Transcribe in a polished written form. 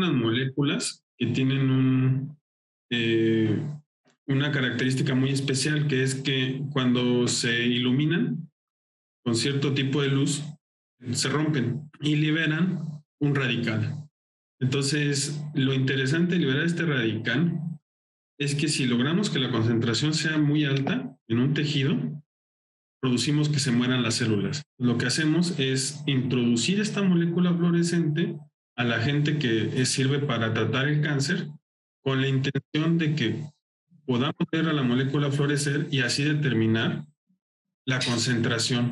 unas moléculas que tienen una característica muy especial, que es que cuando se iluminan con cierto tipo de luz, se rompen y liberan un radical. Entonces, lo interesante de liberar este radical es que si logramos que la concentración sea muy alta en un tejido, producimos que se mueran las células. Lo que hacemos es introducir esta molécula fluorescente a la gente que sirve para tratar el cáncer con la intención de que podamos ver a la molécula florecer y así determinar la concentración